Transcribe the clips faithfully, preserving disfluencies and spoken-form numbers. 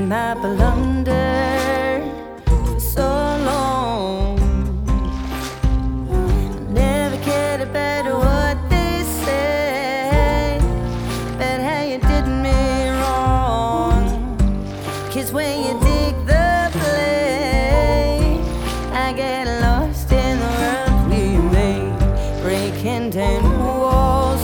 my blunder for so long. I never cared about what they say, but how you did me wrong. 'Cause when you dig the play, I get lost in the world we made, breaking down walls,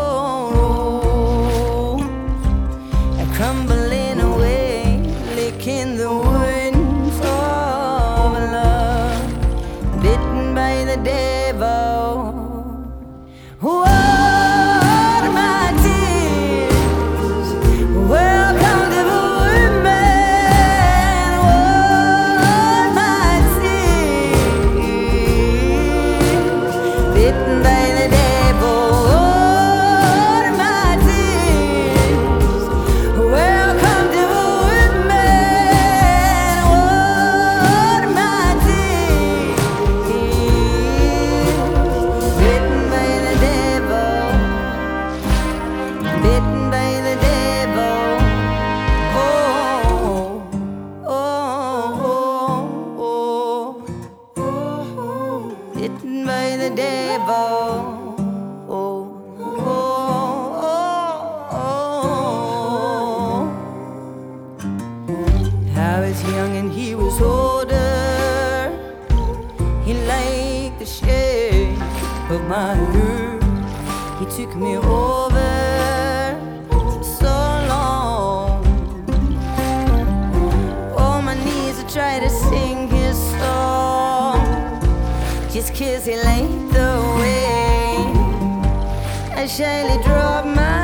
oh, and crumbling away, licking the wounds of love, bitten by the devil. What are my tears? Welcome to the women. What my tears? Bitten by the devil. What are my tears? Welcome to the women. What are my tears? Bitten by the devil. Bitten by the devil. Oh, oh, oh, oh. Bitten by the devil. Oh, oh, oh. I was young and he was older. He liked the shape of my hair. He took me over for so long. On my knees I tried to sing his song, just 'cause he liked the way I shyly dropped my